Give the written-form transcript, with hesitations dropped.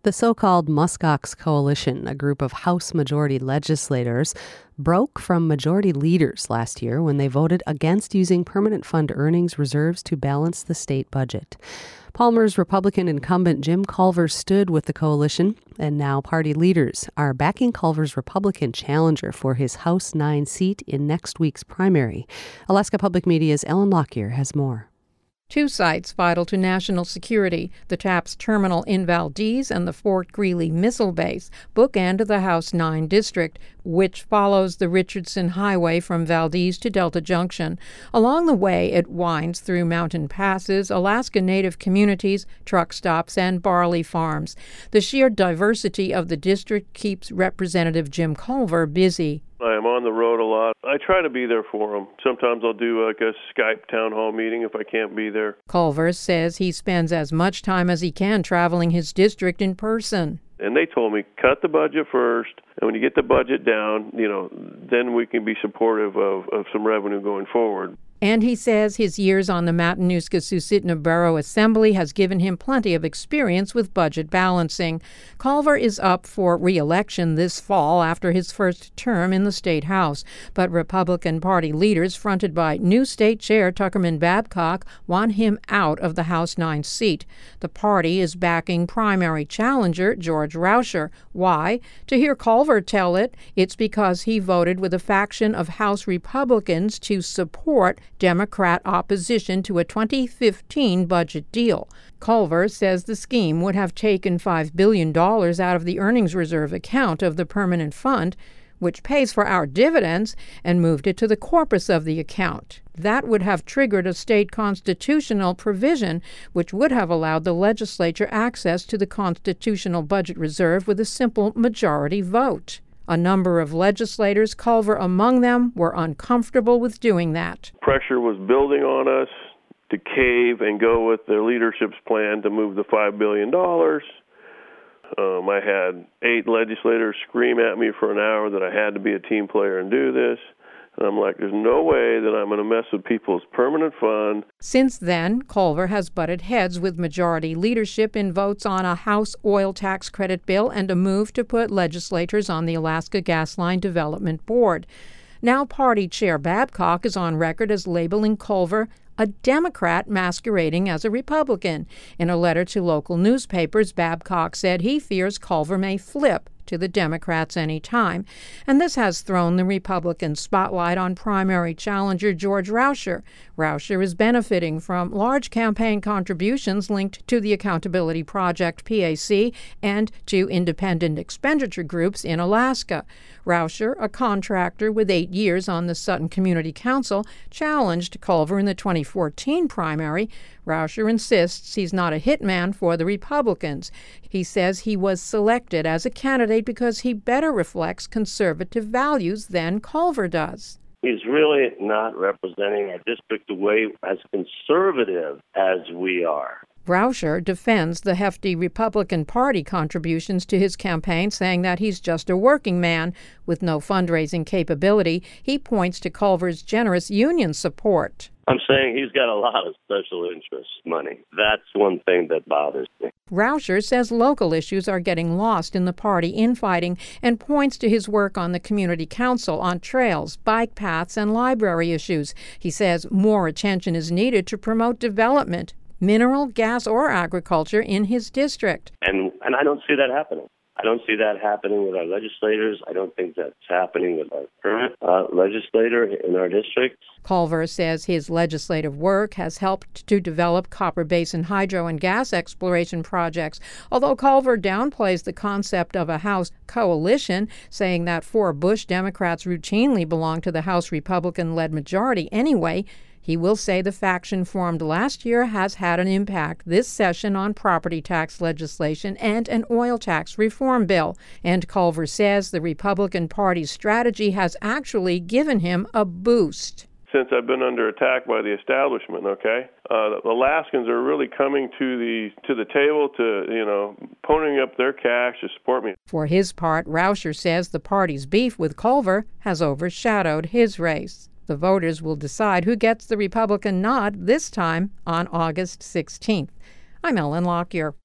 The so-called Muskox Coalition, a group of House Majority legislators, broke from majority leaders last year when they voted against using permanent fund earnings reserves to balance the state budget. Palmer's Republican incumbent Jim Culver stood with the coalition, and now party leaders are backing Culver's Republican challenger for his House 9 seat in next week's primary. Alaska Public Media's Ellen Lockyer has more. Two sites vital to national security, the TAPS terminal in Valdez and the Fort Greely missile base, bookend the House 9 district, which follows the Richardson Highway from Valdez to Delta Junction. Along the way, it winds through mountain passes, Alaska Native communities, truck stops, and barley farms. The sheer diversity of the district keeps Representative Jim Culver busy. I am on the road a lot. I try to be there for them. Sometimes I'll do like a Skype town hall meeting if I can't be there. Culver says he spends as much time as he can traveling his district in person. And they told me, cut the budget first, and when you get the budget down, then we can be supportive of some revenue going forward. And he says his years on the Matanuska-Susitna Borough Assembly has given him plenty of experience with budget balancing. Culver is up for re-election this fall after his first term in the State House. But Republican Party leaders, fronted by new State Chair Tuckerman Babcock, want him out of the House 9 seat. The party is backing primary challenger George Rauscher. Why? To hear Culver tell it, it's because he voted with a faction of House Republicans to support Democrat opposition to a 2015 budget deal. Culver says the scheme would have taken $5 billion out of the earnings reserve account of the permanent fund, which pays for our dividends, and moved it to the corpus of the account. That would have triggered a state constitutional provision, which would have allowed the legislature access to the constitutional budget reserve with a simple majority vote. A number of legislators, Culver among them, were uncomfortable with doing that. Pressure was building on us to cave and go with their leadership's plan to move the $5 billion. I had 8 legislators scream at me for an hour that I had to be a team player and do this. And I'm like, there's no way that I'm going to mess with people's permanent fund. Since then, Culver has butted heads with majority leadership in votes on a House oil tax credit bill and a move to put legislators on the Alaska Gas Line Development Board. Now Party Chair Babcock is on record as labeling Culver a Democrat masquerading as a Republican. In a letter to local newspapers, Babcock said he fears Culver may flip to the Democrats any time, and this has thrown the Republican spotlight on primary challenger George Rauscher. Rauscher is benefiting from large campaign contributions linked to the Accountability Project, PAC, and to independent expenditure groups in Alaska. Rauscher, a contractor with 8 years on the Sutton Community Council, challenged Culver in the 2014 primary. Rauscher insists he's not a hitman for the Republicans. He says he was selected as a candidate because he better reflects conservative values than Culver does. He's really not representing our district the way as conservative as we are. Rauscher defends the hefty Republican Party contributions to his campaign, saying that he's just a working man with no fundraising capability. He points to Culver's generous union support. I'm saying he's got a lot of special interest money. That's one thing that bothers me. Rauscher says local issues are getting lost in the party infighting and points to his work on the community council on trails, bike paths, and library issues. He says more attention is needed to promote development, mineral, gas, or agriculture in his district. And I don't see that happening. I don't see that happening with our legislators. I don't think that's happening with our current legislator in our district. Culver says his legislative work has helped to develop Copper Basin hydro and gas exploration projects, although Culver downplays the concept of a House coalition, saying that 4 Bush Democrats routinely belong to the House Republican-led majority anyway. He will say the faction formed last year has had an impact this session on property tax legislation and an oil tax reform bill. And Culver says the Republican Party's strategy has actually given him a boost. Since I've been under attack by the establishment, the Alaskans are really coming to the table to, ponying up their cash to support me. For his part, Rauscher says the party's beef with Culver has overshadowed his race. The voters will decide who gets the Republican nod this time on August 16th. I'm Ellen Lockyer.